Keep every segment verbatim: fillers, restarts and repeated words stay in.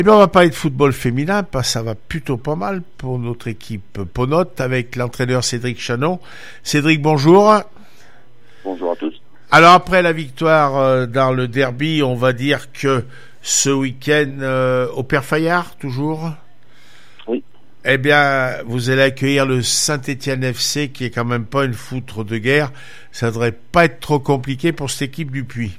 Eh bien, on va parler de football féminin, parce que ça va plutôt pas mal pour notre équipe Ponote avec l'entraîneur Cédric Chanon. Cédric, bonjour. Bonjour à tous. Alors, après la victoire euh, dans le derby, on va dire que ce week-end euh, au Père Fayard, toujours. Oui. Eh bien, vous allez accueillir le Saint-Étienne F C, qui est quand même pas une foutre de guerre. Ça devrait pas être trop compliqué pour cette équipe du Puy.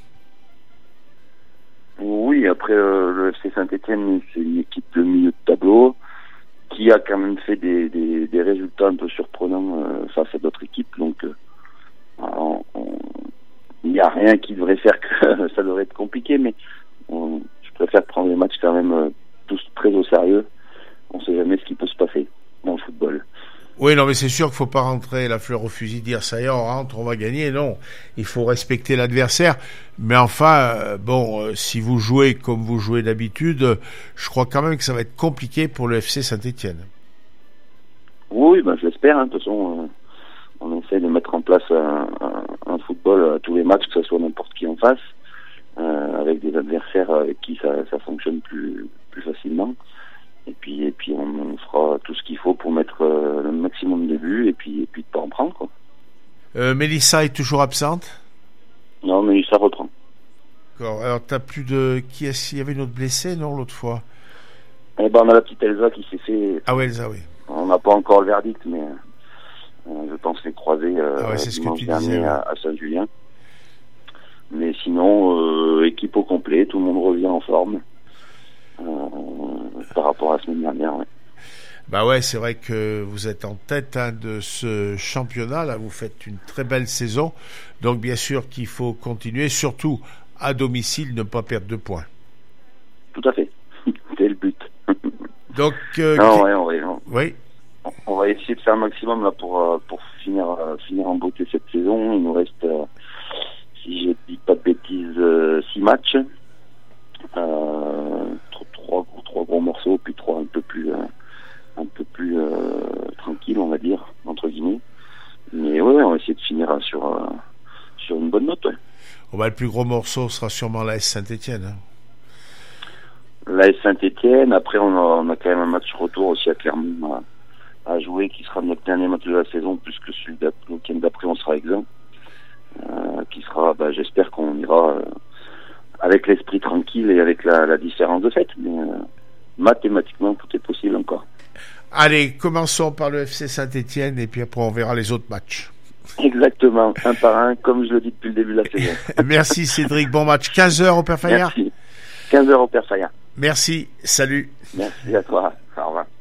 Oui, après euh, le F C Saint-Étienne, c'est une équipe de milieu de tableau qui a quand même fait des, des, des résultats un peu surprenants euh, face à d'autres équipes. Donc, euh, il n'y a rien qui devrait faire que ça devrait être compliqué, mais on, je préfère prendre les matchs quand même euh, tous très au sérieux. On ne sait jamais ce qui peut se passer dans le football. Oui, non, mais c'est sûr qu'il faut pas rentrer la fleur au fusil, dire ça y est, on rentre, on va gagner. Non, il faut respecter l'adversaire. Mais enfin, euh, bon, euh, si vous jouez comme vous jouez d'habitude, euh, je crois quand même que ça va être compliqué pour le F C Saint-Étienne. Oui, ben, je l'espère. Hein. De toute façon, euh, on essaie de mettre en place un, un, un football à tous les matchs, que ce soit n'importe qui en face, euh, avec des adversaires avec qui ça, ça fonctionne plus, plus facilement. Et puis, et puis on, on fera tout ce qu'il faut pour mettre euh, le maximum de buts et puis, et puis de pas en prendre, quoi. Euh, Mélissa est toujours absente? Non, mais ça reprend. D'accord. Alors, t'as plus de... Qui est-ce? Il y avait une autre blessée, non, l'autre fois? Eh ben, on a la petite Elsa qui s'est fait... Ah ouais, Elsa, oui. On n'a pas encore le verdict, mais euh, je pense les croiser euh, ah ouais, c'est ce que tu dernier disais, à, à Saint-Julien. Mais sinon, euh, équipe au complet, tout le monde revient en forme. Euh, par rapport à la semaine dernière, ouais. Bah ouais, c'est vrai que vous êtes en tête hein, de ce championnat, là, vous faites une très belle saison, donc bien sûr qu'il faut continuer, surtout à domicile, ne pas perdre de points. Tout à fait, c'est le but. Donc, euh, non, qui... ouais, on, va, on, oui. on va essayer de faire un maximum là pour pour finir finir en beauté cette saison. Il nous reste, euh, si je dis pas de bêtises, euh, six matchs. Euh, trois, trois gros morceaux, puis trois un peu plus, euh, un peu plus euh, tranquilles, on va dire, entre guillemets. Mais ouais, on va essayer de finir hein, sur, euh, sur une bonne note. Ouais. Oh bah, le plus gros morceau sera sûrement l'A S Saint-Étienne. Hein. L'A S Saint-Étienne, après on a, on a quand même un match retour aussi à Clermont à, à jouer, qui sera notre dernier match de la saison, puisque celui le week-end d'après on sera exempt. Euh, qui sera, bah, j'espère qu'on ira... Euh, avec l'esprit tranquille et avec la, la différence de fait. Mais euh, mathématiquement, tout est possible encore. Allez, commençons par le F C Saint-Étienne et puis après on verra les autres matchs. Exactement, un par un, comme je le dis depuis le début de la saison. Merci Cédric, bon match. quinze heures au Père Fayard. Merci. quinze heures au Père Fayard. Merci, salut. Merci à toi, au revoir.